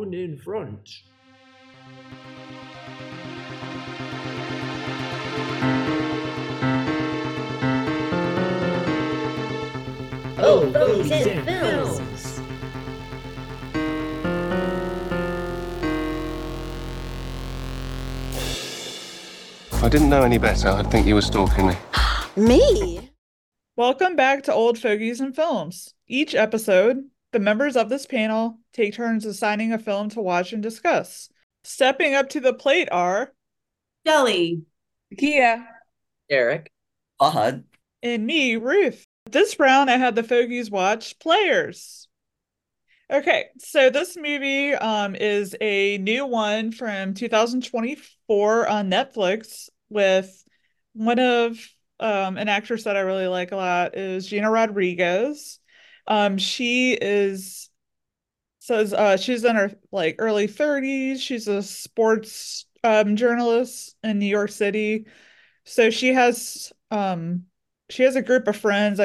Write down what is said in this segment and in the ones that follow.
one in front. Oh, Fogies and Films! If I didn't know any better, I'd think you were stalking me. Me? Welcome back to Old Fogies and Films. Each episode, the members of this panel take turns assigning a film to watch and discuss. Stepping up to the plate are Shelly, Kia, Derek, Fahad. and me, Ruth. This round, I had the Fogies watch Players. Okay, so this movie is a new one from 2024 on Netflix with one of an actress that I really like a lot is Gina Rodriguez. She is says she's in her like early 30s. She's a sports journalist in New York City. So she has a group of friends.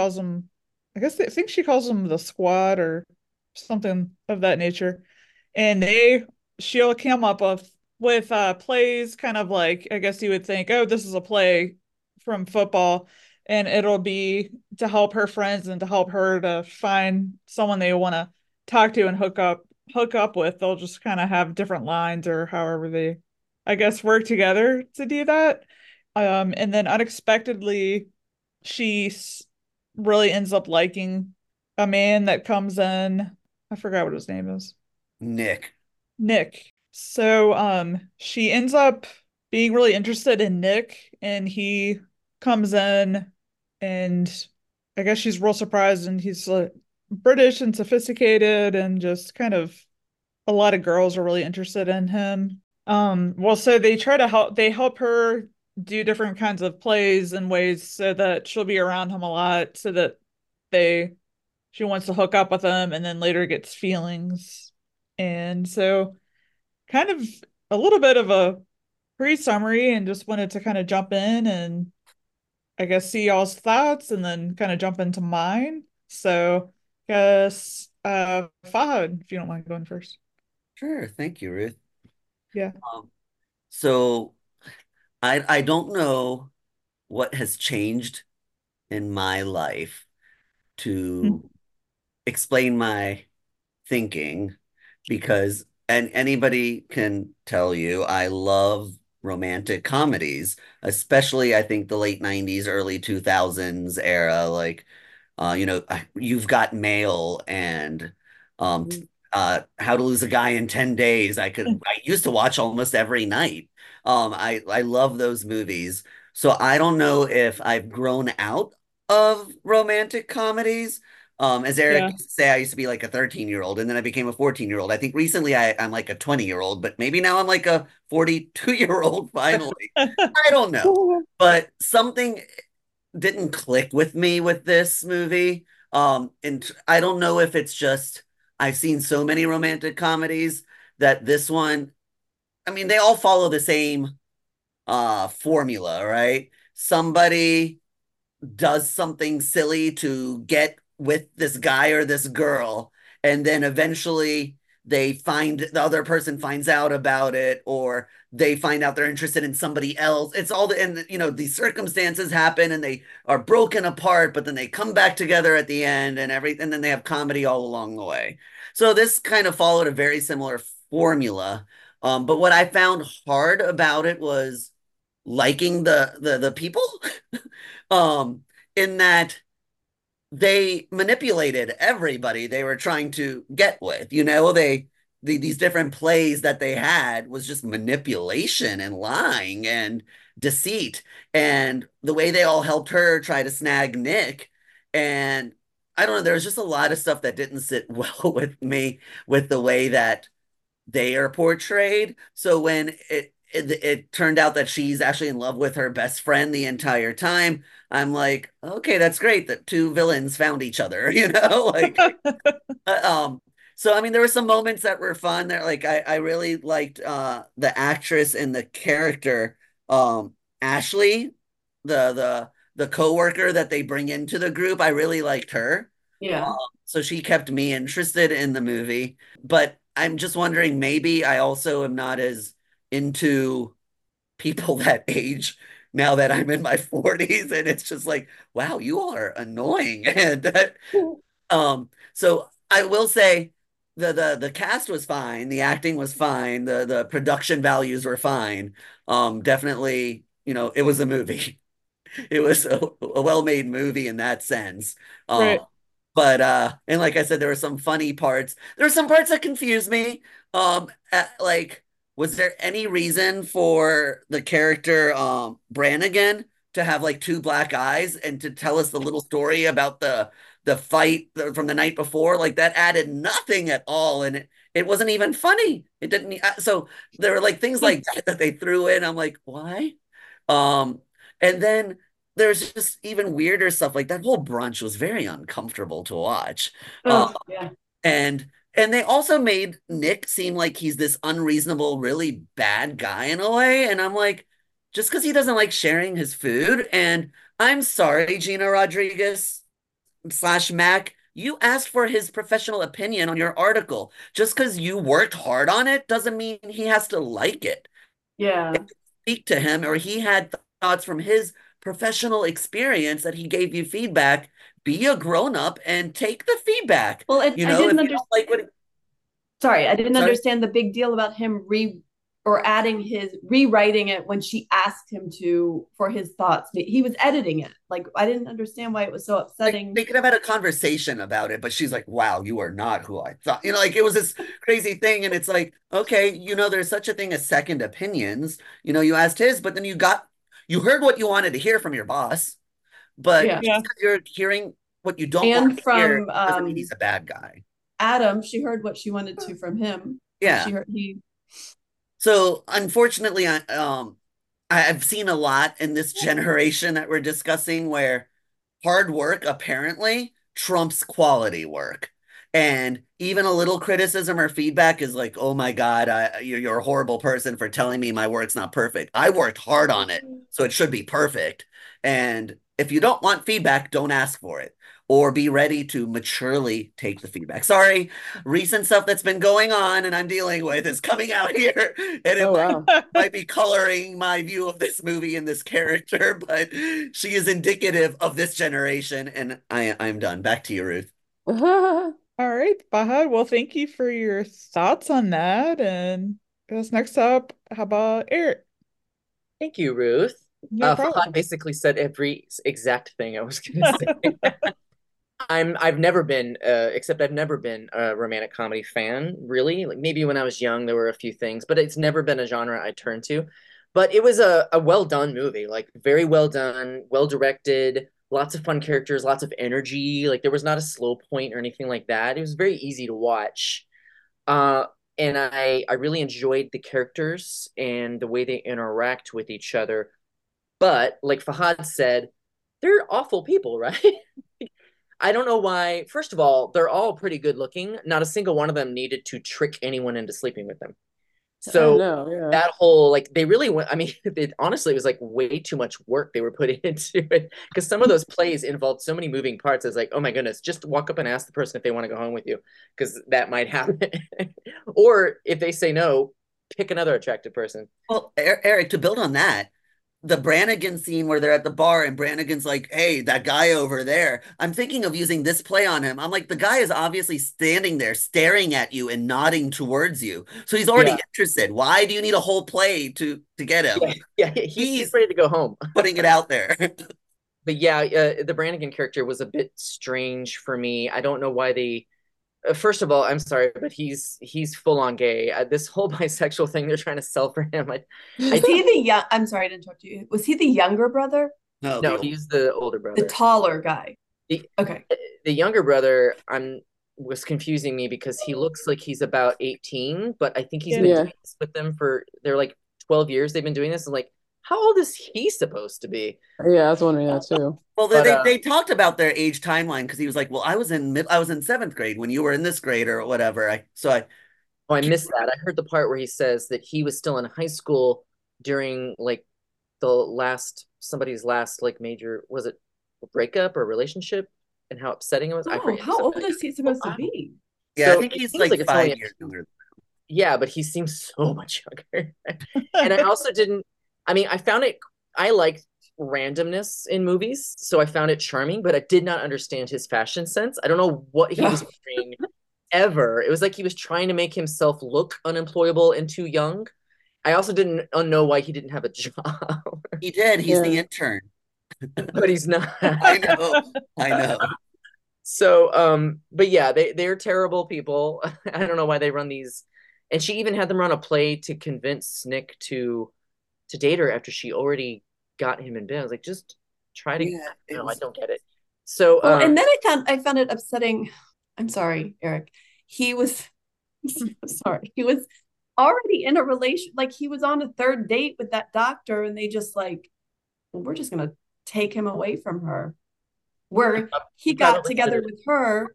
I think she calls them the squad or something of that nature. And she'll come up with plays kind of like I guess you would think, oh, this is a play from football, and it'll be to help her friends and to help her to find someone they want to talk to and hook up with. They'll just kind of have different lines or however they I guess work together to do that. And then unexpectedly she really ends up liking a man that comes in. I forgot what his name is. Nick. Nick. So she ends up being really interested in Nick, and he comes in, and I guess she's real surprised, and he's British and sophisticated and just kind of a lot of girls are really interested in him. Well, so they help her do different kinds of plays and ways so that she'll be around him a lot so that they she wants to hook up with him and then later gets feelings. And so kind of a little bit of a pre-summary and just wanted to kind of jump in and I guess see y'all's thoughts and then kind of jump into mine. So I guess Fahad, if you don't mind going first. Sure. Thank you, Ruth. Yeah. So I don't know what has changed in my life to explain my thinking because and anybody can tell you I love romantic comedies, especially I think the late 90s, early 2000s era, like You've Got Mail and um How to Lose a Guy in 10 Days. I used to watch almost every night. I love those movies. So I don't know if I've grown out of romantic comedies. As Eric Yeah. used to say, I used to be like a 13-year-old and then I became a 14-year-old. I think recently I'm like a 20-year-old, but maybe now I'm like a 42-year-old finally. I don't know. But something didn't click with me with this movie. And I don't know if it's just I've seen so many romantic comedies that this one, I mean, they all follow the same formula, right? Somebody does something silly to get with this guy or this girl, and then eventually the other person finds out about it, or they find out they're interested in somebody else. It's all and these circumstances happen and they are broken apart, but then they come back together at the end and everything, and then they have comedy all along the way. So this kind of followed a very similar formula. But what I found hard about it was liking the people. um in that they manipulated everybody they were trying to get with. These different plays that they had was just manipulation and lying and deceit, and the way they all helped her try to snag Nick. And I don't know, there was just a lot of stuff that didn't sit well with me with the way that they are portrayed. So when it turned out that she's actually in love with her best friend the entire time, I'm like, okay, that's great that two villains found each other, like um so I mean there were some moments that were fun there. Like I really liked the actress and the character, Ashley, the coworker that they bring into the group. I really liked her. yeah. So she kept me interested in the movie. But I'm just wondering, maybe I also am not as into people that age now that I'm in my 40s, and it's just like, wow, you are annoying. And so I will say the cast was fine, the acting was fine, the production values were fine. Definitely, it was a movie. It was a well-made movie in that sense. Right. But and like I said, there were some funny parts. There were some parts that confused me. Like, was there any reason for the character Brannigan to have like two black eyes and to tell us the little story about the fight from the night before? Like that added nothing at all, and it wasn't even funny. It didn't. So there were like things like that they threw in. I'm like, why? Um, and then there's just even weirder stuff. Like that whole brunch was very uncomfortable to watch. Uh, Oh, yeah. and and they also made Nick seem like he's this unreasonable, really bad guy in a way. And I'm like, just because he doesn't like sharing his food. And I'm sorry, Gina Rodriguez slash Mac, you asked for his professional opinion on your article. Just because you worked hard on it doesn't mean he has to like it. Yeah. Speak to him, or he had thoughts from his professional experience that he gave you feedback. Be a grown up and take the feedback. Well, I If didn't you understand. don't like what, Sorry, I didn't sorry, understand the big deal about him rewriting it when she asked him to for his thoughts. He was editing it. Like I didn't understand why it was so upsetting. they could have had a conversation about it, but she's like, wow, you are not who I thought. Like it was this crazy thing. And it's like, okay, there's such a thing as second opinions. You asked his, but then you heard what you wanted to hear from your boss, but Yeah. just Yeah. 'cause you're hearing what you don't And want to hear from doesn't mean he's a bad guy. Adam, she heard what she wanted to from him. Yeah. She heard he So unfortunately, I've seen a lot in this generation that we're discussing where hard work apparently trumps quality work. And even a little criticism or feedback is like, oh my God, you're a horrible person for telling me my work's not perfect. I worked hard on it, so it should be perfect. And if you don't want feedback, don't ask for it or be ready to maturely take the feedback. Sorry, recent stuff that's been going on and I'm dealing with is coming out here. And it Oh wow. might be coloring my view of this movie and this character, but she is indicative of this generation. And I'm done. Back to you, Ruth. All right, Fahad. Well, thank you for your thoughts on that. And I guess next up, how about Eric? Thank you, Ruth. No Fahad problem. basically said every exact thing I was gonna say. I've never been, except I've never been a romantic comedy fan, really. Like maybe when I was young, there were a few things, but it's never been a genre I turned to. But it was a well done movie, like very well done, well directed, lots of fun characters, lots of energy. Like there was not a slow point or anything like that. It was very easy to watch. Uh, and I really enjoyed the characters and the way they interact with each other. But like Fahad said, they're awful people, right? I don't know why. First of all, they're all pretty good looking. Not a single one of them needed to trick anyone into sleeping with them. I So know, yeah. that whole like they really went. I mean, honestly, it was like way too much work they were putting into it because some of those plays involved so many moving parts. It's like, oh my goodness, just walk up and ask the person if they want to go home with you because that might happen. Or if they say no, pick another attractive person. Well, Eric, to build on that, the Brannigan scene where they're at the bar and Brannigan's like, hey, that guy over there. I'm thinking of using this play on him. I'm like, the guy is obviously standing there staring at you and nodding towards you. So he's already Yeah. interested. Why do you need a whole play to get him? Yeah, he's ready to go home. Putting it out there. But yeah, the Brannigan character was a bit strange for me. I don't know why they. First of all, I'm sorry, but he's full on gay. This whole bisexual thing they're trying to sell for him. is he the young I'm sorry to interrupt you. Was he the younger brother? No, No, he's the older The brother. taller guy. The, Okay. the younger brother, was confusing me because he looks like he's about 18, but I think he's been Yeah. doing this with them for they're like 12 years. They've been doing this, and like, how old is he supposed to be? Yeah, I was wondering that too. Well, But they talked about their age timeline because he was like, well, I was in seventh grade when you were in this grade or whatever. oh, I missed that. I heard the part where he says that he was still in high school during like somebody's last like major, was it a breakup or relationship, and how upsetting it was. I Oh, forget how old something. is he supposed to be? Yeah, So I think it he's seems like like it's only 5 years younger. Yeah, but he seems so much younger. And I also didn't, I mean, I liked randomness in movies, so I found it charming, but I did not understand his fashion sense. I don't know what he was wearing ever. It was like he was trying to make himself look unemployable and too young. I also didn't know why he didn't have a job, He did. He's the Yeah. intern. but he's not. I know. I know. So, but yeah, they're terrible people. I don't know why they run these. And she even had them run a play to convince Nick to date her after she already got him in bed. I was like, just try to. Yeah, it No, I was. don't get it. So, Well, and then I found it upsetting. I'm sorry, Eric. He was sorry. He was already in a relation, like he was on a third date with that doctor, and they just like, well, we're just gonna take him away from her. Where he got probably together should with her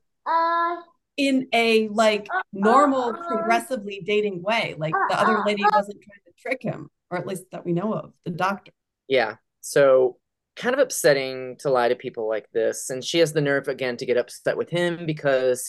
in a like normal, progressively dating way. Like the other lady wasn't trying to trick him, or at least that we know of, the doctor. yeah. So kind of upsetting to lie to people like this. And she has the nerve again to get upset with him because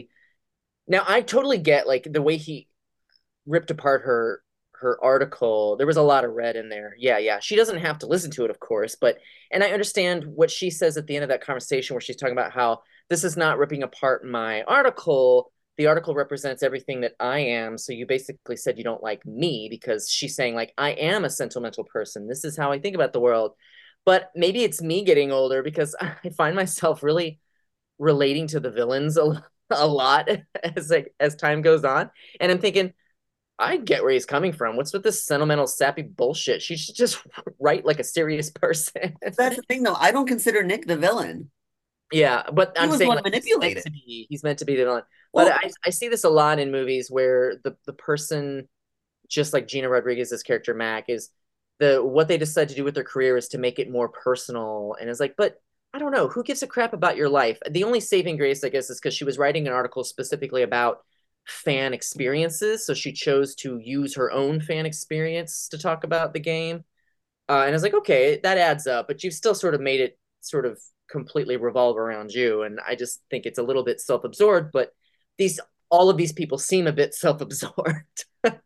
now I totally get like the way he ripped apart her article. There was a lot of red in there. Yeah, yeah. She doesn't have to listen to it, of course, but and I understand what she says at the end of that conversation where she's talking about how this is not ripping apart my article. The article represents everything that I am. So you basically said you don't like me because she's saying like I am a sentimental person. This is how I think about the world. But maybe it's me getting older because I find myself really relating to the villains a lot as time goes on. And I'm thinking, I get where he's coming from. What's with this sentimental, sappy bullshit? She should just write like a serious person. That's the thing, though. I don't consider Nick the villain. Yeah, but He I'm was the saying one like manipulated. he's meant to be the villain. But Well, I see this a lot in movies where the person, just like Gina Rodriguez's character Mac, is what they decide to do with their career is to make it more personal. And it's like, but I don't know, who gives a crap about your life? The only saving grace, I guess, is because she was writing an article specifically about fan experiences, so she chose to use her own fan experience to talk about the game. And I was like, okay, that adds up, but you've still sort of made it sort of completely revolve around you. And I just think it's a little bit self-absorbed, but these all of these people seem a bit self-absorbed.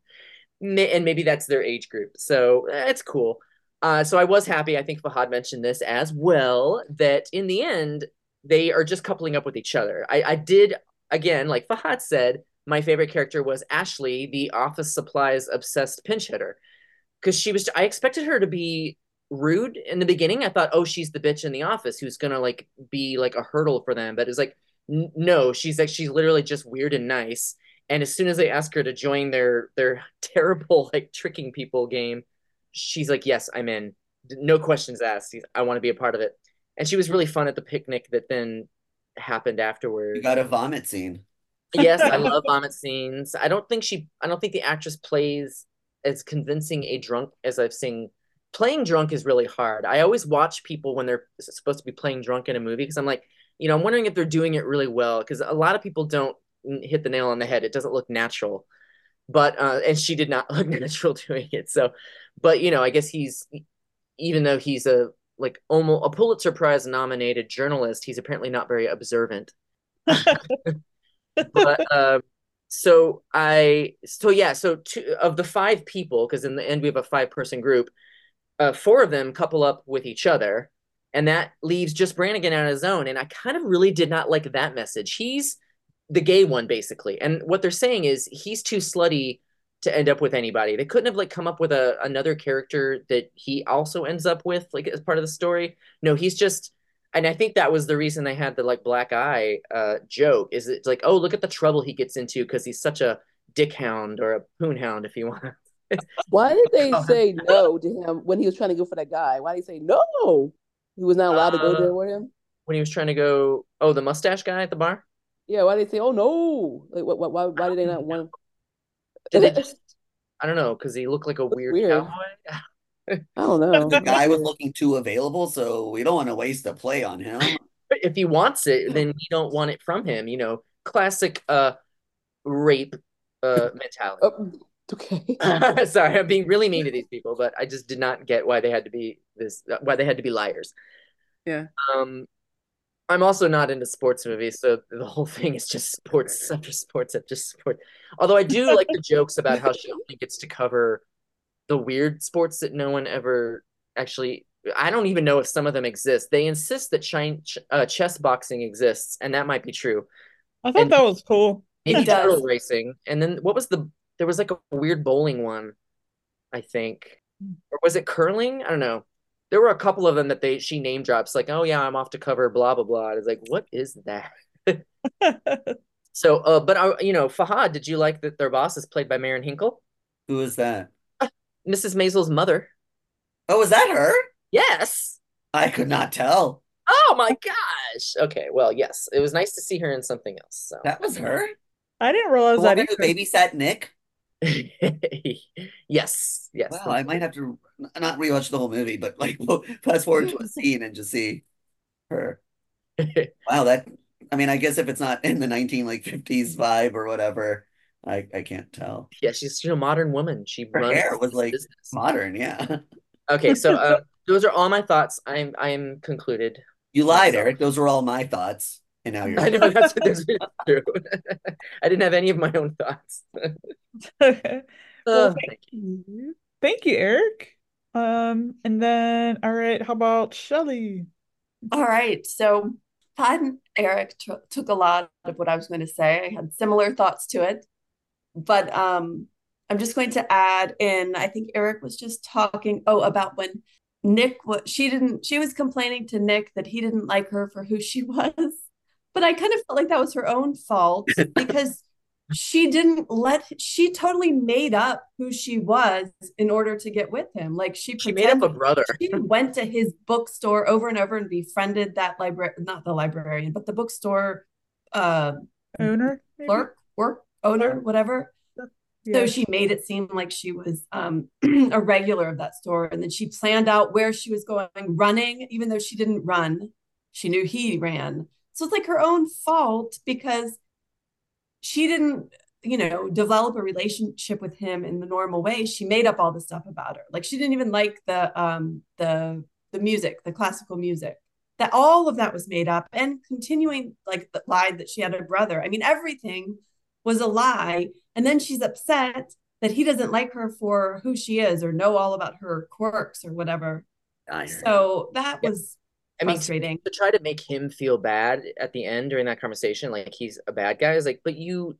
And maybe that's their age group. So it's cool. So I was happy. I think Fahad mentioned this as well, that in the end, they are just coupling up with each other. I did, again, like Fahad said, my favorite character was Ashley, the office supplies obsessed pinch hitter. Because I expected her to be rude in the beginning. I thought, oh, she's the bitch in the office who's gonna like be like a hurdle for them. But it's like, no, she's literally just weird and nice. And as soon as they ask her to join their terrible like tricking people game, she's like, yes, I'm in. No questions asked. I want to be a part of it. And she was really fun at the picnic that then happened you afterwards. got a vomit scene. Yes, I love vomit scenes. I don't think the actress plays as convincing a drunk as I've seen. Playing drunk is really hard. I always watch people when they're supposed to be playing drunk in a movie because I'm like, I'm wondering if they're doing it really well because a lot of people don't hit the nail on the head. It doesn't look natural. But and she did not look natural doing it. So, but I guess even though he's a like almost a Pulitzer Prize nominated journalist, he's apparently not very observant. But so two of the five people, because in the end we have a 5-person group, 4 of them couple up with each other, and that leaves just Brannigan on his own. And I kind of really did not like that message. He's the gay one, basically. And what they're saying is he's too slutty to end up with anybody. They couldn't have like come up with another character that he also ends up with, like as part of the story. No, he's just and I think that was the reason they had the like black eye joke, is it's like, oh, look at the trouble he gets into because he's such a dick hound or a poon hound, if you want. Why did they say no to him when he was trying to go for that guy? Why did he say no? He was not allowed to go there with him? When he was trying to go, oh, the mustache guy at the bar? Yeah, why did they say, oh no? Like, why did they not want him? Did they just, I don't know, because he looked like a weird cowboy. I don't know. The guy was looking too available, so we don't want to waste a play on him. If he wants it, then we don't want it from him. Classic rape mentality. Oh, okay. Sorry, I'm being really mean to these people, but I just did not get why they had to be liars. Yeah. I'm also not into sports movies, so the whole thing is just sports after sports after sports. Although I do like the jokes about how she only gets to cover the weird sports that no one ever actually. I don't even know if some of them exist. They insist that chess boxing exists, and that might be true. I thought And that was cool. maybe It does. turtle racing. And then what was there was like a weird bowling one, I think. Or was it curling? I don't know. There were a couple of them that she name drops, like, oh yeah, I'm off to cover blah blah blah. I was like, what is that? So, but Fahad, did you like that their boss is played by Maren Hinkle, Who is that? Mrs. Maisel's mother? Oh, is that her? Yes. I could not tell. Oh my gosh. Okay, well, yes, it was nice to see her in something else. So That was her? I didn't The realize that woman who either. babysat Nick? yes, yes. Wow, I might have to not rewatch the whole movie, but like fast forward to a scene and just see her. Wow, I guess if it's not in the 1950s vibe or whatever, I can't tell. Yeah, she's a modern woman. She Her runs hair was this like business. modern, yeah. Okay, so those are all my thoughts. I'm concluded. You lied, myself. Eric. Those were all my thoughts. And now I you're know that's true. I didn't have any of my own thoughts. Well, Thank you. thank you, Eric. And then, all right, how about Shelly? All right. So Todd and Eric took a lot of what I was going to say. I had similar thoughts to it, but I'm just going to add in. I think Eric was just talking about when Nick she was complaining to Nick that he didn't like her for who she was, but I kind of felt like that was her own fault because she totally made up who she was in order to get with him. Like she made up a brother. She went to his bookstore over and over and befriended that not the librarian, but the bookstore Owner? Maybe? clerk, owner, Clerk? whatever. Yeah. So she made it seem like she was a regular of that store. And then she planned out where she was going running, even though she didn't run. She knew he ran. So it's like her own fault because she didn't, develop a relationship with him in the normal way. She made up all the stuff about her. Like she didn't even like the music, the classical music. That all of that was made up, and continuing like the lie that she had a brother. I mean, everything was a lie. And then she's upset that he doesn't like her for who she is or know all about her quirks or whatever. So that was frustrating. To try to make him feel bad at the end during that conversation, like he's a bad guy, is like, but you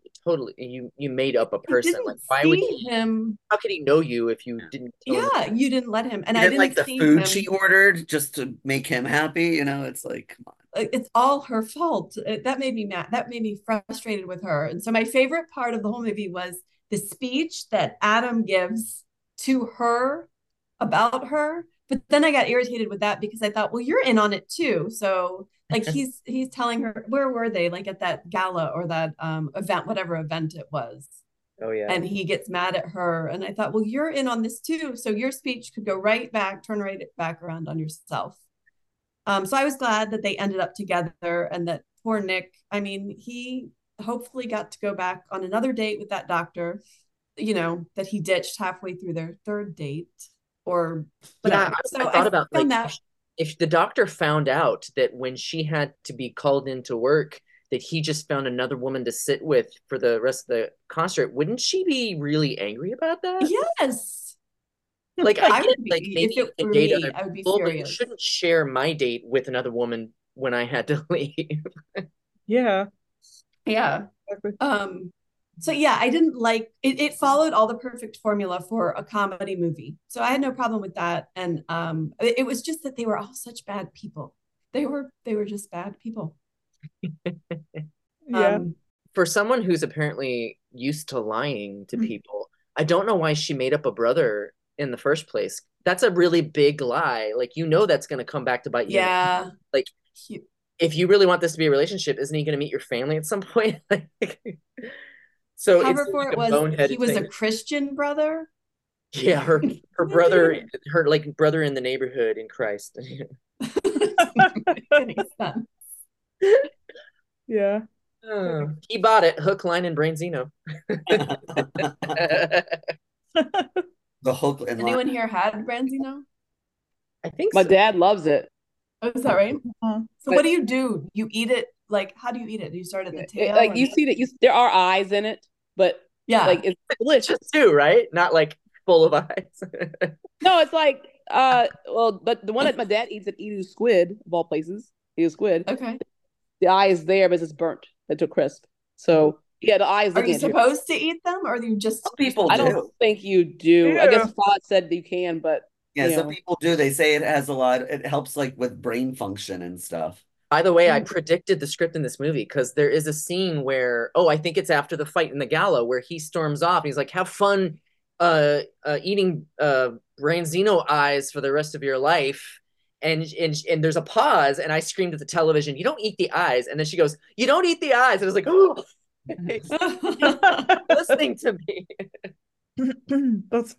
made up a person. Like, why would him? How could he know you if you didn't? Yeah, you didn't let him. And you I didn't like the see food him. she ordered just to make him happy. It's like, come on. It's all her fault. That made me mad. That made me frustrated with her. And so my favorite part of the whole movie was the speech that Adam gives to her about her. But then I got irritated with that because I thought, well, you're in on it too. So like he's telling her, where were they? Like at that gala or that event, whatever event it was. Oh yeah. And he gets mad at her. And I thought, well, you're in on this too. So your speech could go turn right back around on yourself. So I was glad that they ended up together and that poor Nick, I mean, he hopefully got to go back on another date with that doctor, that he ditched halfway through their third date. But I thought about like if the doctor found out that when she had to be called into work that he just found another woman to sit with for the rest of the concert, wouldn't she be really angry about that? Yes. Like I get like maybe you can date other I would be people, but furious. you shouldn't share my date with another woman when I had to leave. Yeah. Yeah. Exactly. So yeah, I didn't like it. It followed all the perfect formula for a comedy movie. So I had no problem with that. And it was just that they were all such bad people. They were just bad people. Yeah. For someone who's apparently used to lying to people, I don't know why she made up a brother in the first place. That's a really big lie. Like, that's going to come back to bite you. Yeah. Like, if you really want this to be a relationship, isn't he going to meet your family at some point? So cover for it was he was a Christian brother. Yeah, her brother, her like brother in the neighborhood in Christ. Yeah. He bought it, hook, line, and Branzino. The hook and anyone here had Branzino? I think my dad loves it. Oh, is that right? So what do you do? You eat it like how do you eat it? Do you start at the tail? like you see that there are eyes in it, but yeah, like it's delicious. Just two, right? Not like full of eyes. No, it's like well, but the one that my dad eats at Edu Squid of all places, Edu Squid. okay. The eye is there, but it's burnt into a crisp. So yeah, the eye is Are looking you at you. supposed to eat them, or you just Some people I do. don't think you do. I guess Ew. Fod said that you can, but Yeah, you some know. people do. They say it has a lot. It helps like with brain function and stuff. By the way, I predicted the script in this movie because there is a scene where, I think it's after the fight in the gala where he storms off and he's like, have fun eating Branzino eyes for the rest of your life. And there's a pause, and I screamed at the television, "You don't eat the eyes!" And then she goes, "You don't eat the eyes!" And I was like, "Oh, listening to me." That's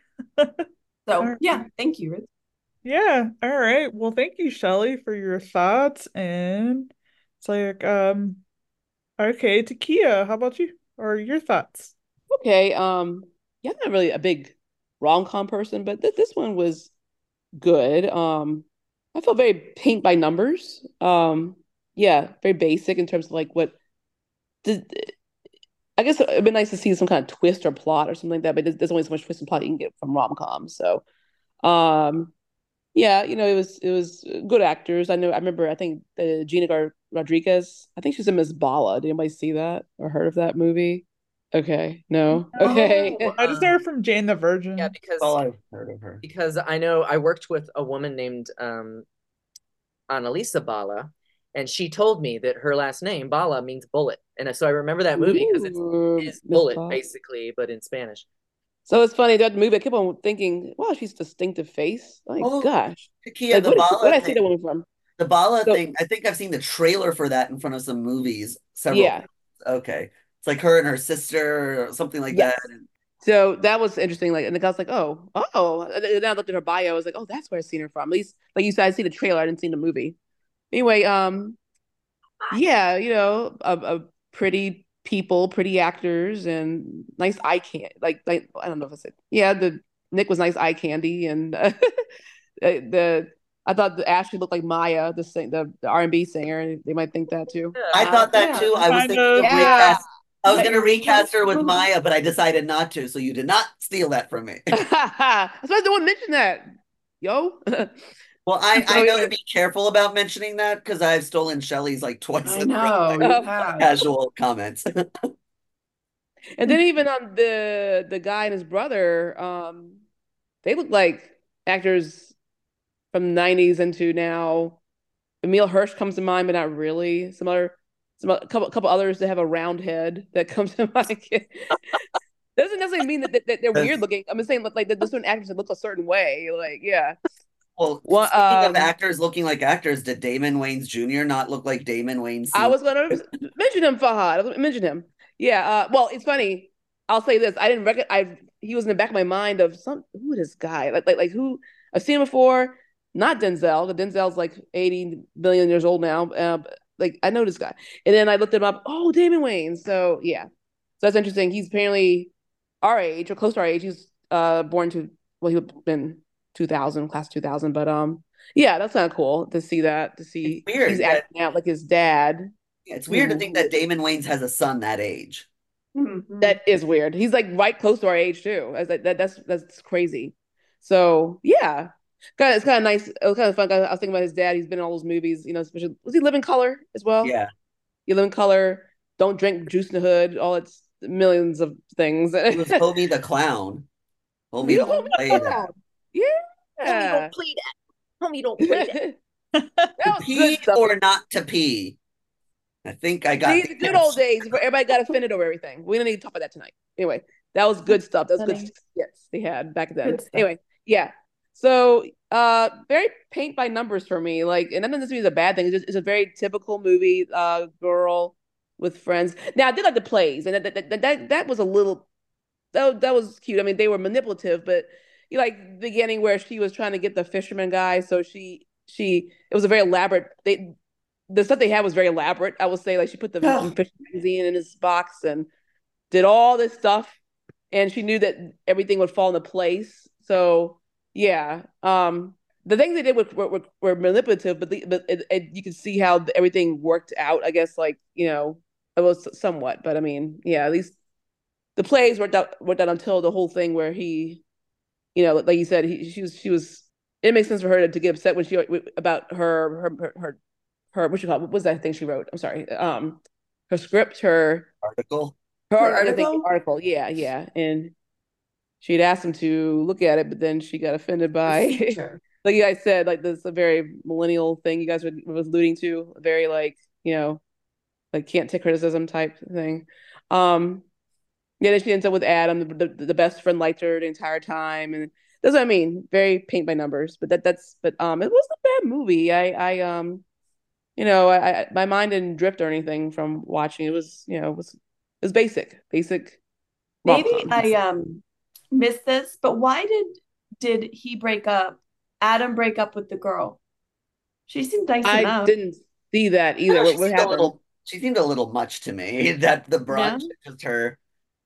so yeah, thank you, Ruth. yeah. All right. Well, thank you, Shelley, for your thoughts. And it's like, okay, Takia, how about you? Or your thoughts? Okay, yeah, I'm not really a big rom-com person, but this one was good. I felt very paint by numbers. Yeah, very basic in terms of like what did I guess it'd be nice to see some kind of twist or plot or something like that, but there's only so much twist and plot you can get from rom-com. So, um, yeah, it was good actors. I remember. I think Rodriguez. I think she's in Miss Bala. Did anybody see that or heard of that movie? Okay, no. Okay. Oh, I just know her from Jane the Virgin. yeah, All I've heard of her. because I know I worked with a woman named Annalisa Bala, and she told me that her last name Bala means bullet, and so I remember that movie because it's Ooh, is Miss bullet Bala. basically, but in Spanish. So it's funny that movie. I kept on thinking, "Wow, she's distinctive face." Like, Oh, gosh, Takia, like the what Bala did I see that thing. woman from? The Bala So thing. I think I've seen the trailer for that in front of some movies several yeah, times. Okay, it's like her and her sister or something like yes. that. So that was interesting. Like, and the guy's like, oh. And then I looked at her bio. I was like, oh, that's where I've seen her from. At least, like you said, I see the trailer. I didn't see the movie. Anyway, yeah, a pretty people, pretty actors, and nice eye candy. Like I don't know if I said, yeah, the Nick was nice eye candy, and the I thought the Ashley looked like Maya, the R&B singer, and they might think that too. I thought that Yeah, too. I was Kind thinking of, of Yeah. recast. I was But going to you're recast her with recasting- Maya, but I decided not to. So you did not steal that from me. I suppose no one mentioned that. Yo. Well, I So, know yeah. to be careful about mentioning that because I've stolen Shelley's like twice I in a row, know like, you have. casual comments. And then even on the guy and his brother, they look like actors from the 90s into now. Emil Hirsch comes to mind, but not really. A couple others that have a round head that comes to mind. Doesn't necessarily mean that they're weird looking. I'm just saying like there's certain actors that look a certain way. Like, yeah. Well, Well, speaking of actors looking like actors, did Damon Wayans Jr. not look like Damon Wayans I Sr.? was gonna mention him, Fahad. I was gonna mention him. Yeah. Well, it's funny. I'll say this. I didn't recognize. He was in the back of my mind of who is this guy? Like who I've seen him before. Not Denzel. The Denzel's like 80 million years old now. Like I know this guy. And then I looked him up. Oh, Damon Wayans. So yeah. So that's interesting. He's apparently our age or close to our age. He's born to he would have been 2000, class 2000. But yeah, that's kind of cool to see that. To see It's weird he's that- acting out like his dad. Yeah, it's weird to think that Damon Wayans has a son that age. Mhm. That is weird. He's like right close to our age too. That's crazy. So yeah, it's kind of nice. It was kind of fun. I was thinking about his dad. He's been in all those movies. Especially was he Live in Color as well? Yeah. You Live in Color. Don't drink juice in the hood. All its millions of things. He was Homie the Clown. Homie Yeah, don't play that. Homie, don't play that. Homie, don't play that. That was Pee good stuff. or not to pee? I think I got These good old days where everybody got offended over everything. We don't need to talk about that tonight. Anyway, that was good stuff. That was good Funny. skits they had back then. Good stuff. Anyway, yeah. So very paint by numbers for me. Like, and none of this is a bad thing. It's a very typical movie, girl with friends. Now I did like the plays, and that was a little that was cute. I mean, they were manipulative, but you like the beginning where she was trying to get the fisherman guy, so it was a very elaborate the stuff they had was very elaborate. I would say, like, she put the fish magazine in his box and did all this stuff, and she knew that everything would fall into place. So yeah, the things they did were manipulative, but you can see how everything worked out. I guess, like, it was somewhat, but I mean, yeah, at least the plays worked out until the whole thing where he, like you said, she was. It makes sense for her to get upset when she about her what you call it? What was that thing she wrote? I'm sorry. Her script, Article. her Her article, I think, article? article. Yeah, yeah, and she'd asked him to look at it, but then she got offended The by, feature. like you guys said, like this a very millennial thing you guys was alluding to, very like like can't take criticism type thing. Um, yeah, then she ends up with Adam, the best friend liked her the entire time, and that's what I mean. Very paint by numbers, but it wasn't a bad movie. My mind didn't drift or anything from watching. It was, it was basic rom Maybe com. I missed this, but why did he break up? Adam break up with the girl? She seemed nice I enough. didn't see that I either. don't know, What happened? she seemed a little much to me. That the Yeah. brunch, just her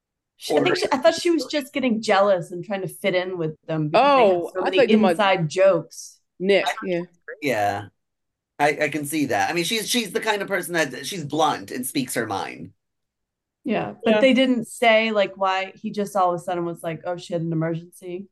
I thought she was just getting jealous and trying to fit in with them because they had Oh, so I many thought you were talking about inside jokes. Nick. Yeah. Yeah, I can see that. I mean, she's the kind of person that she's blunt and speaks her mind. Yeah, but Yeah. they didn't say like why he just all of a sudden was like, oh, she had an emergency.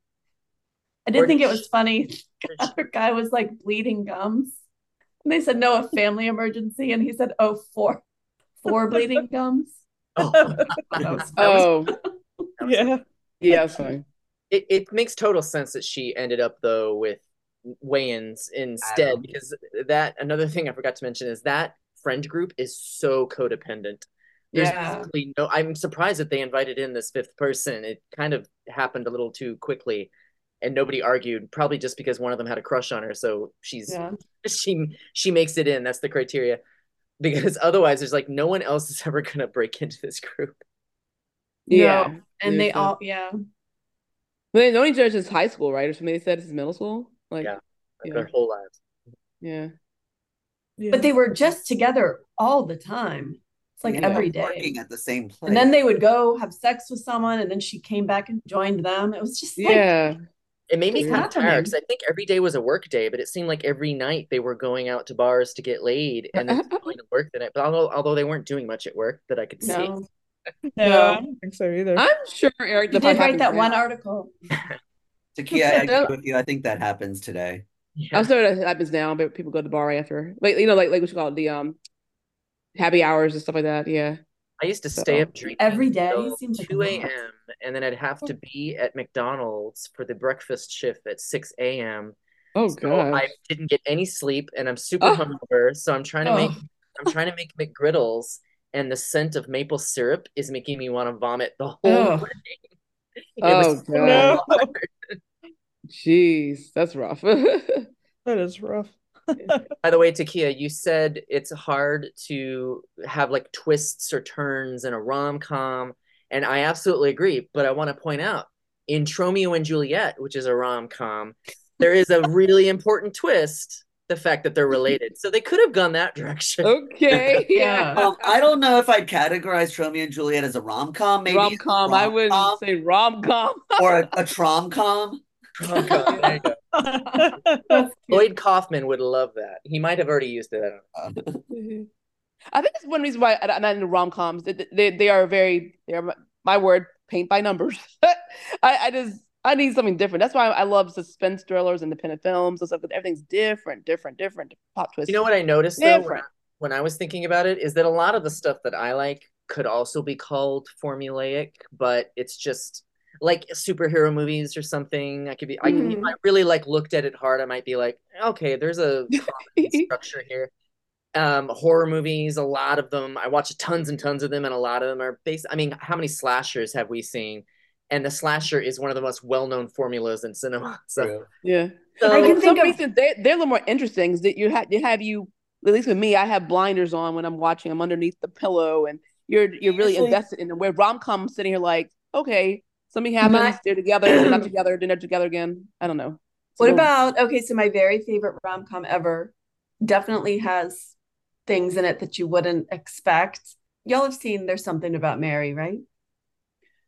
I did Or think did it was funny. The other guy was like bleeding gums. And they said, no, a family emergency. And he said, oh, four bleeding gums. Oh, That was Oh, Yeah. yeah, that's fine. it makes total sense that she ended up though with Wayans instead, Adam. because that another thing I forgot to mention is that friend group is so codependent. There's Yeah. basically no. I'm surprised that they invited in this fifth person. It kind of happened a little too quickly, and nobody argued. Probably just because one of them had a crush on her, so Yeah. she makes it in. That's the criteria. Because otherwise, there's like no one else is ever gonna break into this group. Yeah. And they so- all, yeah. But they know each other since high school, right? Or something. They said it's middle school. Like, Yeah, yeah, their whole lives. yeah. Yeah. But they were just together all the time. It's like Yeah, every day. working at the same place. And then they would go have sex with someone, and then she came back and joined them. It was just like, Yeah. It made me What's kind of tired happening? because I think every day was a work day, but it seemed like every night they were going out to bars to get laid and then going to work the night. But although they weren't doing much at work that I could see. no. No, I don't think so either. I'm sure Eric You that did write happens that one now. article. Takia, I agree with you. I think that happens today. I'm sure that happens now, but people go to the bar after, like, like what you call it, the happy hours and stuff like that. Yeah. I used to stay up drinking Every day till seems like a 2 lot. a.m. and then I'd have to be at McDonald's for the breakfast shift at 6 a.m. Oh So I gosh. didn't get any sleep and I'm super Oh. hungover. So I'm trying to Oh. make McGriddles, and the scent of maple syrup is making me want to vomit the whole Oh. morning. It Oh was so god. No. hard. Jeez, that's rough. That is rough. By the way, Takia, you said it's hard to have like twists or turns in a rom-com, and I absolutely agree. But I want to point out in Tromeo and Juliet, which is a rom-com, there is a really important twist, the fact that they're related. So they could have gone that direction. Okay. Yeah. Yeah. I don't know if I'd categorize Romeo and Juliet as a rom-com, maybe Rom com. I wouldn't rom-com say rom com. or a trom-com. Rom-com, there you go. That's cute. Lloyd Kaufman would love that. He might have already used it. I don't know. I think that's one reason why I'm not into rom coms. They are my word, paint by numbers. I need something different. That's why I love suspense thrillers, independent films, and stuff. Everything's different, pop twists. You know what I noticed though Different. when I was thinking about it is that a lot of the stuff that I like could also be called formulaic, but it's just like superhero movies or something. If I really like looked at it hard, I might be like, okay, there's a common structure here. Horror movies, a lot of them, I watch tons and tons of them, and a lot of them are based. I mean, how many slashers have we seen? And the slasher is one of the most well-known formulas in cinema. So, Yeah. so I can For think some of- reason, they're a little more interesting. Is that at least with me, I have blinders on when I'm watching. I'm underneath the pillow, and you're really Usually- invested in them. Where rom-com, I'm sitting here like, okay, something happens, My- they're together, they're not together, they're not together again. I don't know. It's a What little- about, okay, so my very favorite rom-com ever definitely has things in it that you wouldn't expect. Y'all have seen There's Something About Mary, right? yeah.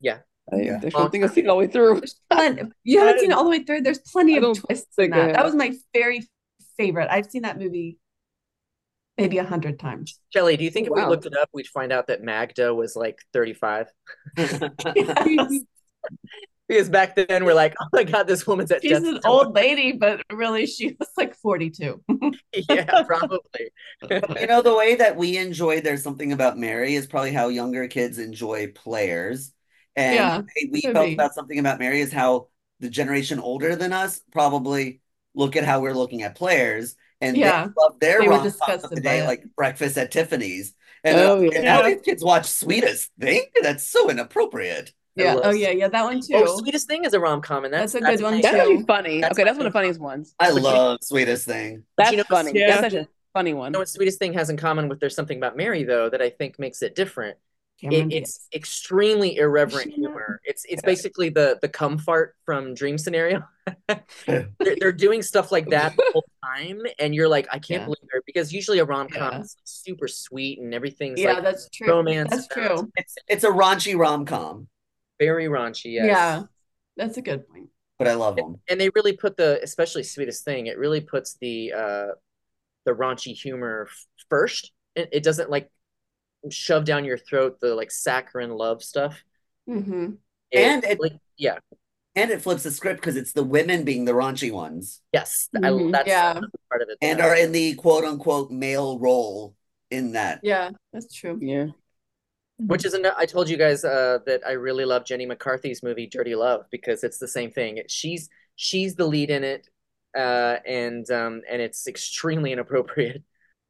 I Yeah. actually don't think I've seen it all the way through. You haven't seen it all the way through. There's plenty I of don't twists in think I that. That have. was my very favorite. I've seen that movie maybe 100 times. Shelley, do you think Oh, if we wow. looked it up, we'd find out that Magda was like 35? Yes. Because back then we're like, oh my God, this woman's at She's death's an door. old lady, but really she was like 42. Yeah, probably. You know, the way that we enjoy There's Something About Mary is probably how younger kids enjoy Players. And Yeah, the way we could felt be. about Something About Mary is how the generation older than us probably look at how we're looking at Players, and they Yeah, love their they were rom-coms of the disgusted day, by it. like Breakfast at Tiffany's. And Oh, and now yeah. these kids watch Sweetest Thing? That's so inappropriate. Yeah. love Oh yeah, that one Oh, too. Sweetest Thing is a rom-com, and That's a good one, my- That's too. actually funny. That's Okay, my that's one of the favorite. funniest ones. I But love Sweetest Thing. That's you know, funny. Yeah. That's such a funny one. You know what Sweetest Thing has in common with There's Something About Mary, though, that I think makes it different. Cameron It's Diaz. extremely irreverent Is she not? humor. It's basically the cum fart from Dream Scenario. They're doing stuff like that the whole time, and you're like, I can't Yeah. believe it, because usually a rom-com Yeah. is super sweet and everything's Yeah, like that's true. romance. That's true. It's a raunchy rom-com, very raunchy. Yes. Yeah, that's a good point. but I love them. And they really put especially Sweetest Thing, it really puts the raunchy humor first. It doesn't like shove down your throat the like saccharine love stuff. Mm-hmm. And it yeah, and it flips the script because it's the women being the raunchy ones yes, Mhm. that's Yeah. another part of it. and that I- are in the quote unquote male role in that. Yeah, that's true. Yeah. Which is I told you guys that I really love Jenny McCarthy's movie Dirty Love, because it's the same thing. She's the lead in it, and it's extremely inappropriate.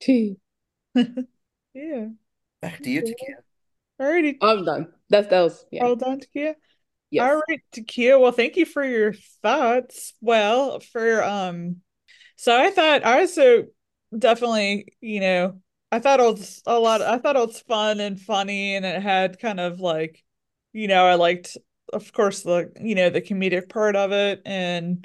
Yeah. Back to you, Takia. Alrighty. I'm done. That was, yeah. All done, Takia. Yes. All right, Takia. Well, thank you for your thoughts. Well, so I thought I also definitely, I thought it was I thought it was fun and funny, and it had kind of like, I liked, of course, the comedic part of it, and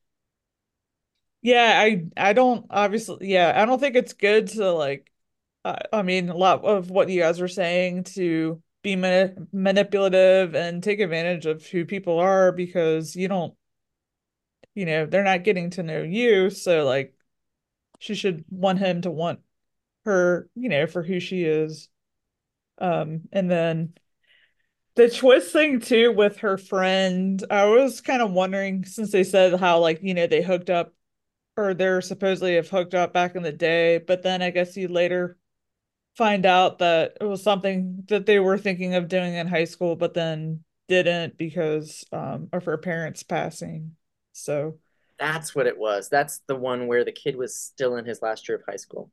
yeah, I don't obviously, yeah, I don't think it's good to like, I mean, a lot of what you guys were saying to be manipulative and take advantage of who people are, because you don't, they're not getting to know you. So like, she should want him to want her, for who she is. And then the twist thing too with her friend, I was kind of wondering, since they said how like, they hooked up, or they're supposedly have hooked up back in the day, but then I guess you later find out that it was something that they were thinking of doing in high school, but then didn't because of her parents passing. So That's what it was. That's the one where the kid was still in his last year of high school.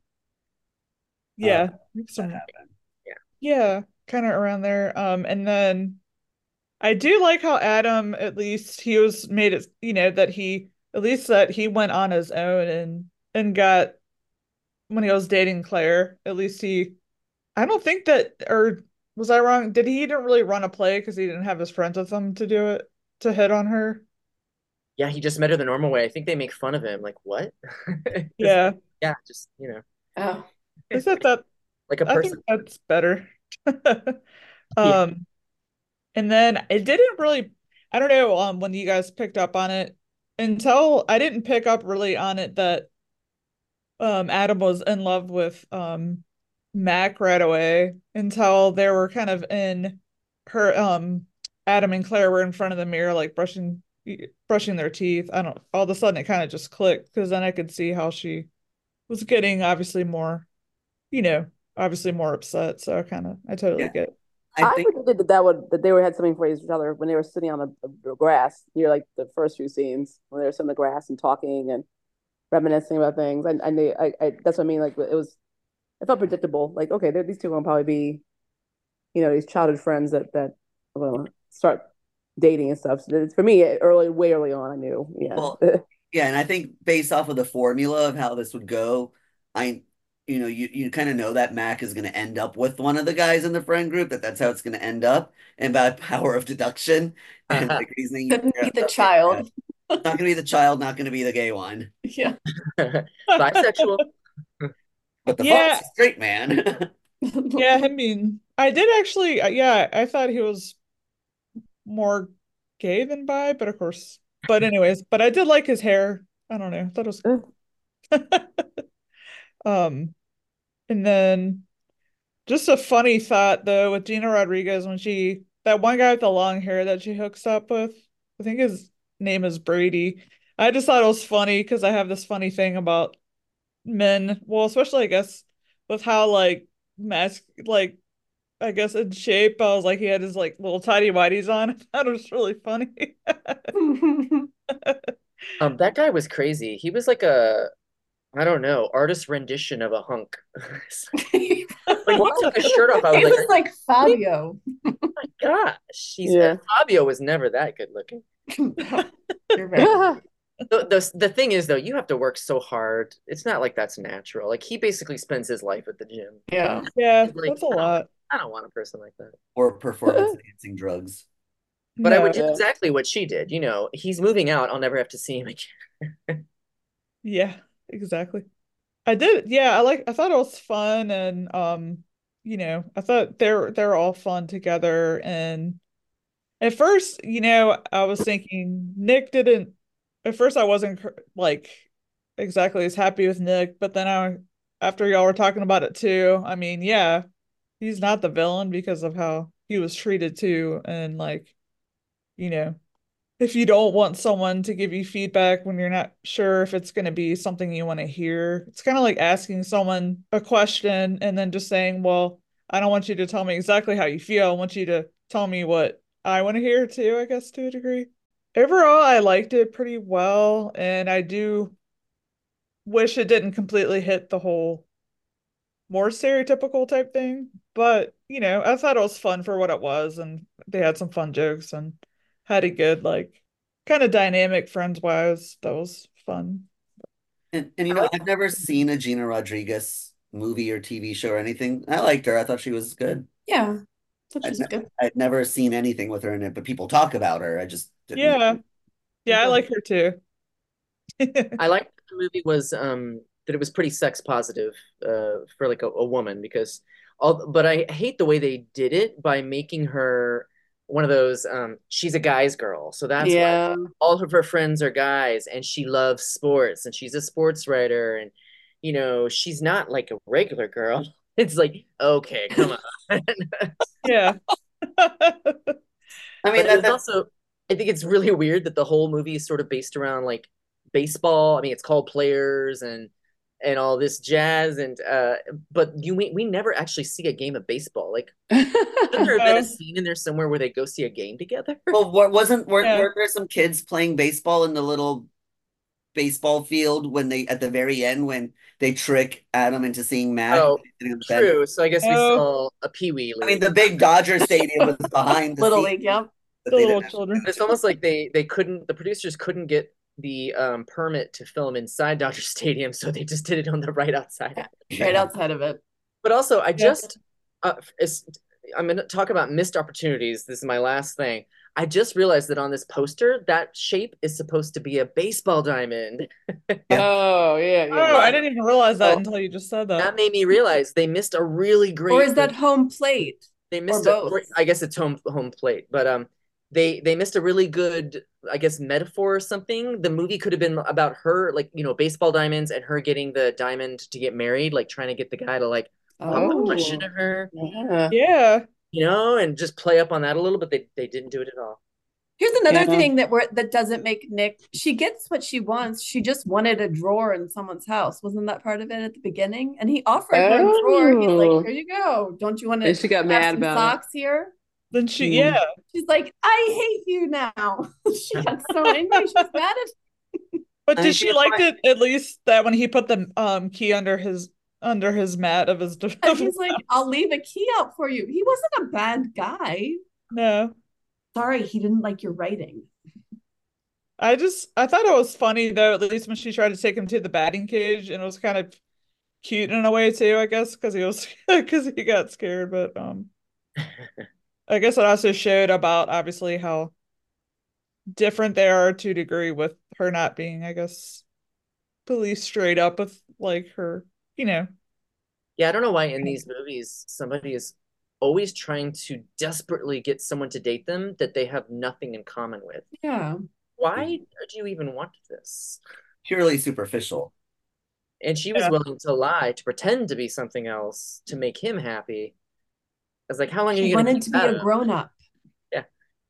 yeah, That happened. yeah, kind of around there. And then I do like how Adam, at least he was made it, that he at least that he went on his own and got, when he was dating Claire, at least I don't think that, or was I wrong? Did he didn't really run a play because he didn't have his friends with him to do it, to hit on her? Yeah, he just met her the normal way. I think they make fun of him. Like, what? Yeah, Yeah, just, Oh, I said that. like a I person. think that's better. Yeah. And then it didn't really, I don't know, when you guys picked up on it, until I didn't pick up really on it that Adam was in love with Mac right away, until they were kind of in her Adam and Claire were in front of the mirror like brushing their teeth. I don't, all of a sudden it kind of just clicked, because then I could see how she was getting obviously more, obviously more upset. So I totally Yeah. get it. I I think predicted that they had something for each other when they were sitting on the grass near like the first few scenes when they were sitting on the grass and talking and reminiscing about things. And that's what I mean. Like it felt predictable. Like, okay, these two are gonna probably be, these childhood friends that are gonna start dating and stuff. So for me, way early on, I knew. Yeah. Well, yeah, and I think based off of the formula of how this would go, you kind of know that Mac is going to end up with one of the guys in the friend group. That's how it's going to end up, and by power of deduction and like reasoning, couldn't be the child. Not going to be the child, not going to be the gay one, Yeah. Bisexual. but the Yeah. fox is straight man. Yeah, I mean, I did actually, yeah, I thought he was more gay than bi, but of course. But anyways, but I did like his hair. I don't know. I thought it was um and then just a funny thought though with Gina Rodriguez when she that one guy with the long hair that she hooks up with, I think his name is Brady. I just thought it was funny because I have this funny thing about men, well, especially I guess with how like like I guess in shape. I was like he had his like little tidy whities on. I thought it was really funny. That guy was crazy. He was like a, I don't know, artist rendition of a hunk. When he took his shirt off, I was It like, was like Fabio. oh my gosh, Yeah. Fabio was never that good looking. You're right. The thing is though, you have to work so hard. It's not like that's natural. Like he basically spends his life at the gym. Yeah. Yeah, Like, that's a lot. I don't want a person like that. Or performance enhancing drugs. But I would No, do Yeah. exactly what she did. You know, he's moving out. I'll never have to see him again. yeah, exactly. I did, yeah, I thought it was fun and I thought they're all fun together and at first, I was thinking Nick didn't at first I wasn't like exactly as happy with Nick, but then after y'all were talking about it too, I mean, yeah, he's not the villain because of how he was treated too and like, you know, if you don't want someone to give you feedback when you're not sure if it's going to be something you want to hear, it's kind of like asking someone a question and then just saying, well, I don't want you to tell me exactly how you feel. I want you to tell me what I want to hear too, I guess, to a degree. Overall, I liked it pretty well, and I do wish it didn't completely hit the whole more stereotypical type thing. But, I thought it was fun for what it was, and they had some fun jokes and had a good, like, kind of dynamic friends wise. That was fun. And I've never seen a Gina Rodriguez movie or TV show or anything. I liked her. I thought she was good. Yeah. So I'd, she's ne good. I'd never seen anything with her in it, but people talk about her. I just didn't. Yeah. Yeah, I like her too. I liked that the movie was that it was pretty sex positive for like a woman because but I hate the way they did it by making her one of those she's a guy's girl. So that's why Yeah. all of her friends are guys and she loves sports and she's a sports writer and she's not like a regular girl. It's like, okay, come on. Yeah. I mean, But it was also, I think it's really weird that the whole movie is sort of based around like baseball. I mean, it's called Players and all this jazz and but we never actually see a game of baseball. Like, should there have been a No. scene in there somewhere where they go see a game together? well, Yeah. weren't there some kids playing baseball in the little baseball field when they at the very end when they trick Adam into seeing Mac Oh, sitting on the bench? true. So I guess we Oh, saw a Pee Wee I mean, League. the big Dodger Stadium was behind the Little scene, League, yep. but the they little didn't have. children. It's almost like they couldn't, the producers couldn't get the permit to film inside Dodger Stadium, so they just did it on the right outside. Yeah, right outside of it. But also, I Yeah. just, I'm going to talk about missed opportunities. This is my last thing. I just realized that on this poster, that shape is supposed to be a baseball diamond. Oh, yeah, Oh, yeah. I didn't even realize that Oh, until you just said that. that made me realize they missed a really great. Or is that home plate? they missed or both? I guess it's home plate, but they missed a really good, I guess, metaphor or something. The movie could have been about her, like baseball diamonds and her getting the diamond to get married, like trying to get the guy to like pop the question to Oh, her, yeah. Yeah. and just play up on that a little, but they didn't do it at all. Here's another Yeah. thing that doesn't make Nick. She gets what she wants. She just wanted a drawer in someone's house. Wasn't that part of it at the beginning? And he offered her a drawer. He's like, Oh. "Here you go. Don't you want And to she got have mad some about socks here?" Then she, Mm. yeah. She's like, "I hate you now." She got so angry. She's mad at. But I did think she that's like why- it at least that when he put the key under his mat of his And he's like, "I'll leave a key out for you." He wasn't a bad guy. No. Sorry, he didn't like your writing. I thought it was funny though, at least when she tried to take him to the batting cage, and it was kind of cute in a way too, I guess, because he was because he got scared. But I guess it also showed about obviously how different they are to a degree with her not being, I guess, police straight up with like her, Yeah, I don't know why in these movies somebody is always trying to desperately get someone to date them that they have nothing in common with. Yeah. Why do you even want this? Purely superficial. And she was willing to lie, to pretend to be something else, to make him happy. I was like, how long are She you going to wanted keep to be that a up? grown-up. Yeah.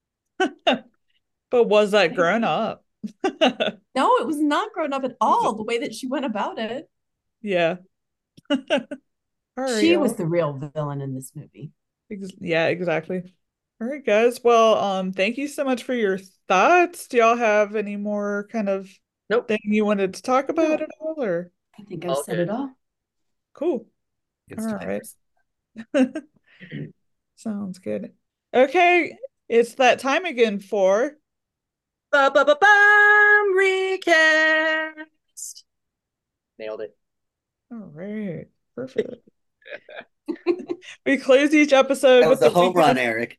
But was that grown up? No, it was not grown up at all, the way that she went about it. Yeah. All right, She was y'all. the real villain in this movie. Yeah, exactly. All right, guys. Well, thank you so much for your thoughts. Do y'all have any more kind of Nope. thing you wanted to talk about No. at all, or I think I've All said good. it all. cool? It's All time. right. Sounds good. Okay, it's that time again for Ba-ba-ba-bam recast. Nailed it. all right, perfect. We close each episode That with was a the home run, recap. Eric.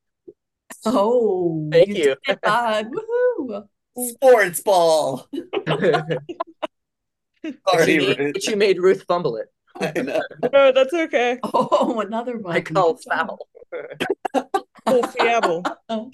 Oh, Thank you you. did it, bud. Woohoo. Sports ball. Sorry, But Ruth. you made Ruth fumble it. I know. No, that's okay. Oh, another one. I call Good job. foul. Full fiable.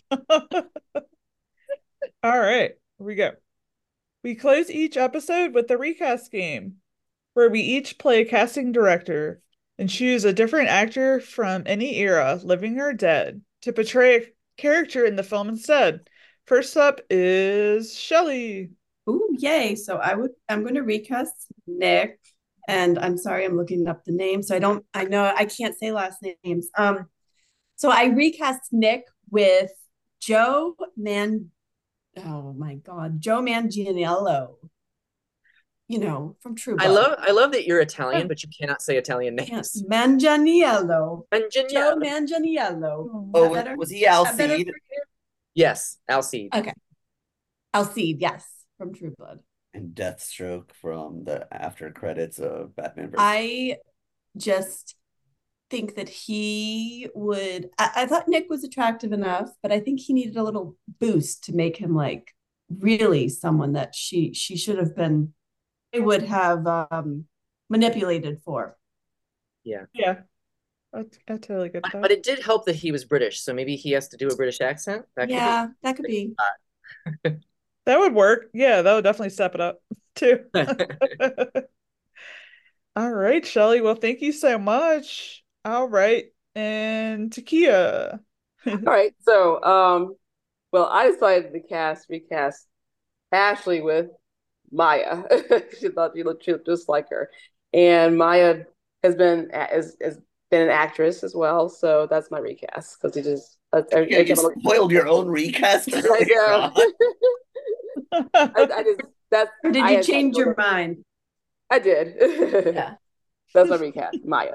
All right, here we go. We close each episode with the recast game, where we each play casting director and choose a different actor from any era, living or dead, to portray a character in the film instead. First up is Shelley. Ooh, yay. So I'm going to recast Nick. And I'm sorry, I'm looking up the name. So I know I can't say last names. So I recast Nick with Joe oh my God, Joe Manganiello, from True I Blood. love that you're Italian, but you cannot say Italian Yes, names. Manganiello. Joe Manganiello. Manganiello. Oh, That better? was he That better Alcide? for you? Yes, Alcide. Okay. Alcide, yes, from True Blood. And Deathstroke from the after credits of Batman vs. I just think that I thought Nick was attractive enough, but I think he needed a little boost to make him like really someone that she should have been, I would have manipulated for. Yeah. Yeah, I totally get that. But it did help that he was British, so maybe he has to do a British accent. That could be. That would work. Yeah, that would definitely step it up too. All right, Shelley. Well, thank you so much. All right, and Takia. All right. So, well, I decided to recast Ashley with Maya. She thought she looked just like her. And Maya has been an actress as well, so that's my recast because he just You spoiled your own recast. I know. Or did you change your mind? I did. Yeah. That's my recast, Maya.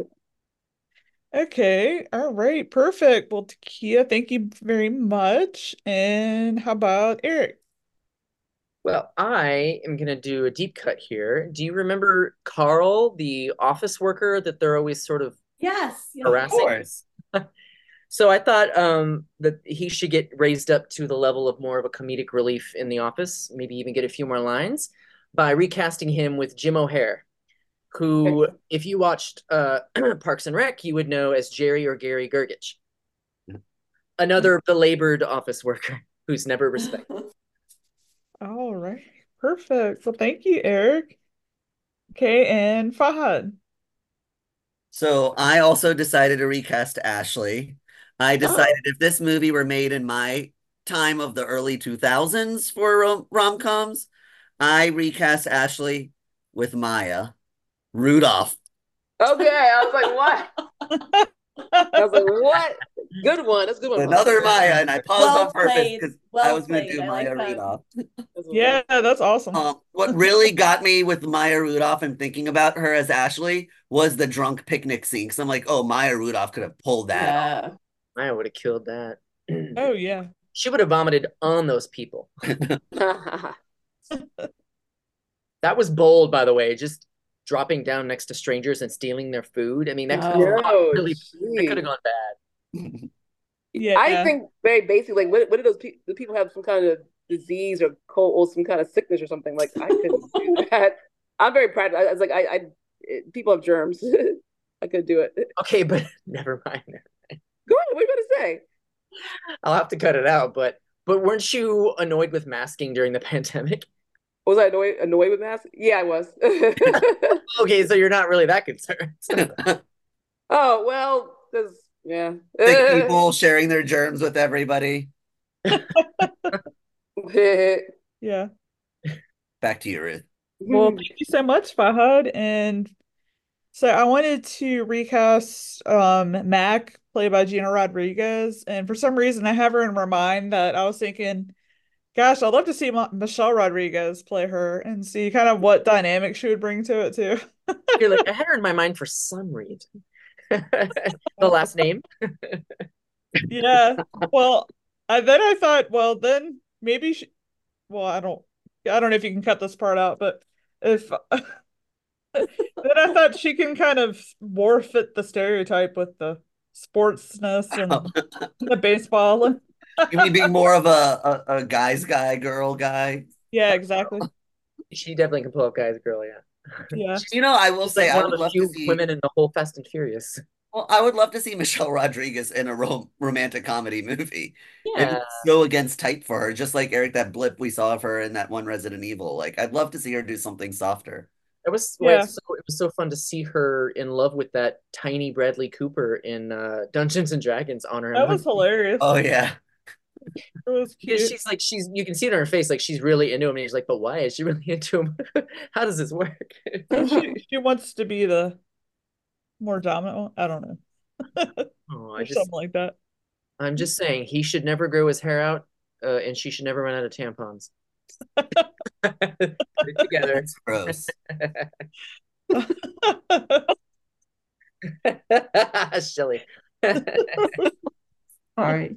Okay, all right, perfect. Well, Takia, thank you very much. And how about Eric? Well, I am going to do a deep cut here. Do you remember Carl, the office worker that they're always sort of Yes. harassing? Of course. So I thought that he should get raised up to the level of more of a comedic relief in the office, maybe even get a few more lines by recasting him with Jim O'Hare, who, if you watched Parks and Rec, you would know as Jerry or Gary Gergich, another belabored office worker who's never respected. All right, perfect. Well, thank you, Eric. Okay, and Fahad. So I also decided to recast Ashley. I decided if this movie were made in my time of the early 2000s for rom-coms, I recast Ashley with Maya Rudolph. Okay, I was like, what? I was like, what? Good one. That's a good one. Another Maya, and I paused on purpose because I was going to played. do I Maya like Rudolph. Yeah, that's awesome. What really got me with Maya Rudolph and thinking about her as Ashley was the drunk picnic scene. Because I'm like, oh, Maya Rudolph could have pulled that off. I would have killed that. Oh, yeah. She would have vomited on those people. That was bold, by the way, just dropping down next to strangers and stealing their food. I mean, that could have gone bad. Yeah. I think very basic, like what do those do people have some kind of disease or cold or some kind of sickness or something? Like I couldn't do that. I'm very proud. I was like, people have germs. I could do it. Okay, but never mind. Go on. What are you going to say? I'll have to cut it out. But weren't you annoyed with masking during the pandemic? Was I annoyed with masks? Yeah, I was. Okay, so you're not really that concerned. Oh, well, because, yeah. Sick people sharing their germs with everybody. Yeah. Back to you, Ruth. Well, thank you so much, Fahad. And so I wanted to recast Mac, played by Gina Rodriguez. And for some reason, I have her in my mind that I was thinking, gosh, I'd love to see Michelle Rodriguez play her and see kind of what dynamic she would bring to it, too. You're like, I had her in my mind for some reason. The last name? Yeah. Well, then I thought, well, then maybe well, I don't know if you can cut this part out, but if then I thought she can kind of more fit the stereotype with the sportsness and the baseball. You mean being more of a guy's guy, girl guy? Yeah, exactly. She definitely can pull up Guy's Girl, yeah. Yeah. I will say, Like I one of would the love few to see women in the whole Fast and Furious. Well, I would love to see Michelle Rodriguez in a romantic comedy movie. Yeah. It's so against type for her, just like Eric, that blip we saw of her in that one Resident Evil. Like, I'd love to see her do something softer. It was Yeah. it was so fun to see her in love with that tiny Bradley Cooper in Dungeons and Dragons Honor That and was hilarious. Oh yeah. It was cute. Because she's you can see it on her face, like she's really into him, and he's like, but why is she really into him? How does this work? She wants to be the more dominant one. I don't know. Oh, Or something like that. I'm just saying he should never grow his hair out, and she should never run out of tampons. Put it together. It's gross. Silly. Sorry.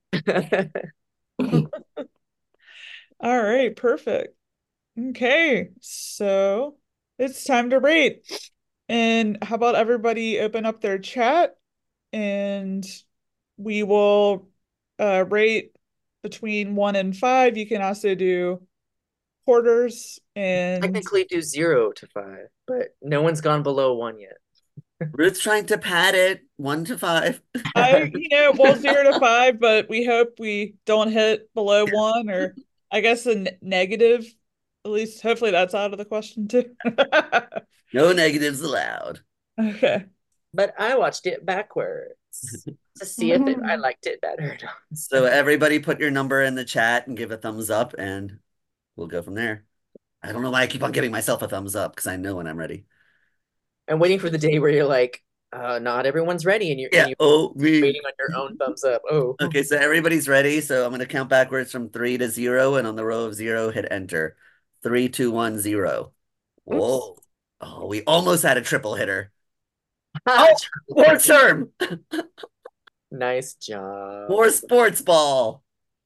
All right, perfect. Okay, so it's time to rate. And how about everybody open up their chat and we will rate between 1 and 5. You can also do quarters and Technically do 0 to 5, but no one's gone below 1 yet. Ruth's trying to pad it 1 to 5. well, 0 to 5, but we hope we don't hit below 1, or I guess a negative. At least hopefully that's out of the question too. No negatives allowed. Okay. But I watched it backwards to see if I liked it better. So everybody put your number in the chat and give a thumbs up, and we'll go from there. I don't know why I keep on giving myself a thumbs up, because I know when I'm ready. I'm waiting for the day where you're like, not everyone's ready, and you're waiting on your own thumbs up. Oh. Okay, so everybody's ready. So I'm going to count backwards from 3 to 0, and on the row of 0, hit enter. 3, 2, 1, 0. Whoa. Oh, we almost had a triple hitter. Oh, more term. Nice job. More sports ball.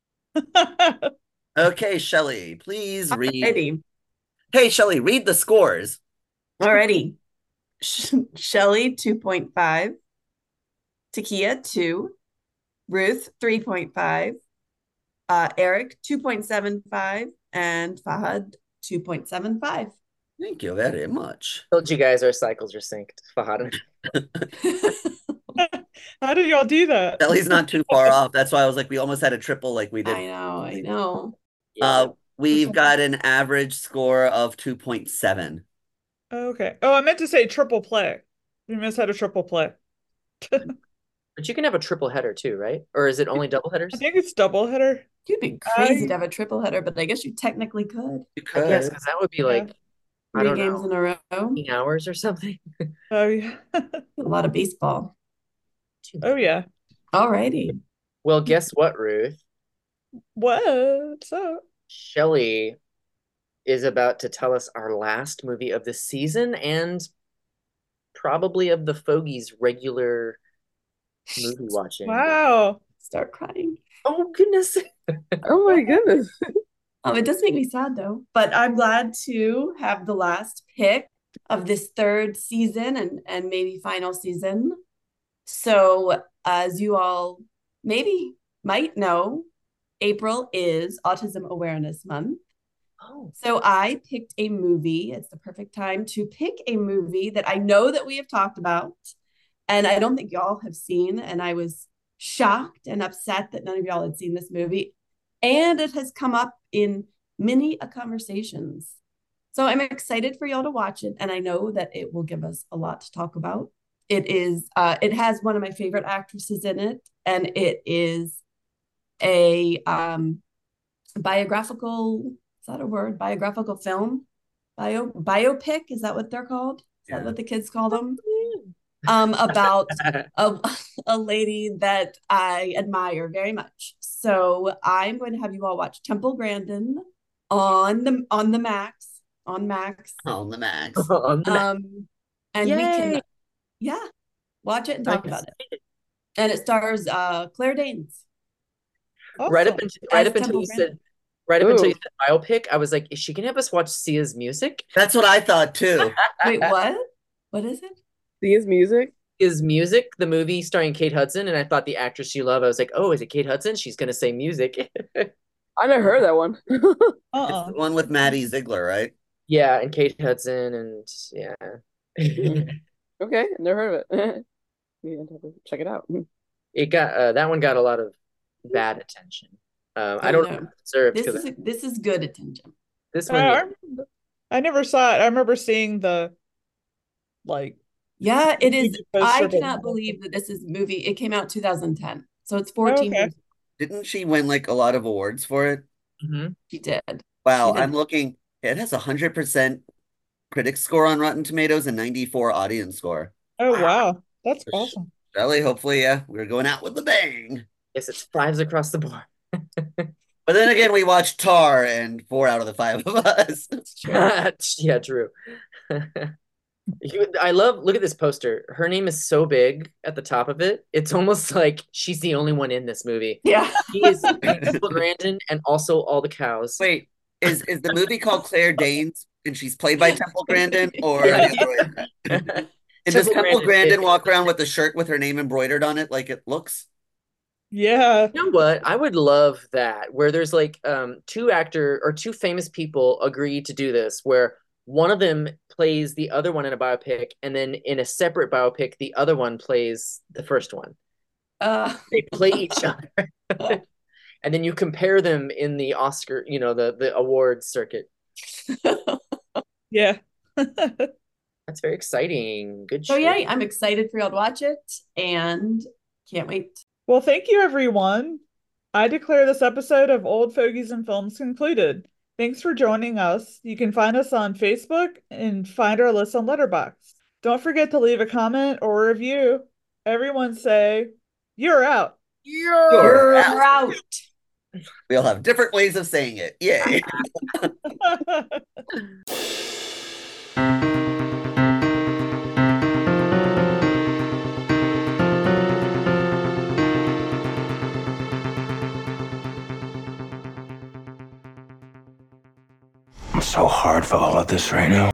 Okay, Shelly, please read. Alrighty. Hey, Shelly, read the scores. Alrighty. Shelly 2.5, Takia 2, Ruth 3.5, Eric 2.75, and Fahad 2.75. Thank you very much. Told you guys our cycles are synced. Fahad. How did y'all do that? Shelly's not too far off. That's why I was like, we almost had a triple like we did. I know. We've got an average score of 2.7. Okay. Oh, I meant to say triple play. We must have a triple play. But you can have a triple header too, right? Or is it only double headers? I think it's double header. You'd be crazy to have a triple header, but I guess you technically could. You could. Yes, because that would be like, I 3 don't games know, in a row. 18 hours or something. Oh yeah. A lot of baseball. Oh yeah. Alrighty. Well, guess what, Ruth? What's up? Shelly is about to tell us our last movie of the season and probably of the Fogies' regular movie watching. Wow. Start crying. Oh, goodness. Oh my goodness. It does make me sad though, but I'm glad to have the last pick of this 3rd season and maybe final season. So as you all maybe might know, April is Autism Awareness Month. Oh. So I picked a movie. It's the perfect time to pick a movie that I know that we have talked about and I don't think y'all have seen, and I was shocked and upset that none of y'all had seen this movie. And it has come up in many conversations. So I'm excited for y'all to watch it, and I know that it will give us a lot to talk about. It has one of my favorite actresses in it, and it is a biographical, is that a word? Biographical film? Biopic, is that what they're called? Is that what the kids call them? About a lady that I admire very much. So I'm going to have you all watch Temple Grandin on the Max. On Max. On the Max. And Yay! we can watch it and talk about it. And it stars Claire Danes. Awesome. Right up until you said biopic, I was like, is she gonna have us watch Sia's Music? That's what I thought too. Wait, what? What is it? Sia's Music? Is Music, the movie starring Kate Hudson, and I thought the actress you love, I was like, oh, is it Kate Hudson? She's gonna say music. I never heard that one. It's the one with Maddie Ziegler, right? Yeah, and Kate Hudson, and yeah. Okay, never heard of it. Yeah, check it out. It got that one got a lot of bad attention. I don't know if it deserved, this is good attention. This one, I never saw it. I remember seeing the Yeah, it is. I poster, cannot believe that this is a movie. It came out 2010, so it's 14 okay. years. Didn't she win like a lot of awards for it? She did. Wow, She did. I'm looking. It has 100% critic score on Rotten Tomatoes and 94 audience score. Oh wow, that's awesome. Shelley, hopefully, we're going out with a bang. yes, it's 5s across the board. But then again, we watched Tar, and 4 out of the 5 of us. Yeah, true. Look at this poster. Her name is so big at the top of it. It's almost like she's the only one in this movie. Yeah. She is Temple Grandin and also all the cows. Wait, is the movie called Claire Danes and she's played by Temple Grandin, or Yeah. and does Temple Grandin walk around with a shirt with her name embroidered on it like it looks? Yeah. You know what? I would love that, where there's like two famous people agree to do this, where one of them plays the other one in a biopic, and then in a separate biopic, the other one plays the first one. They play each other. And then you compare them in the Oscar, the awards circuit. Yeah. That's very exciting. Good So show. yeah, I'm excited for y'all to watch it and can't wait. Well, thank you, everyone. I declare this episode of Old Fogies and Films concluded. Thanks for joining us. You can find us on Facebook and find our list on Letterboxd. Don't forget to leave a comment or a review. Everyone say, "You're out." You're out. We all have different ways of saying it. Yay. I'm so hard for all of this right now.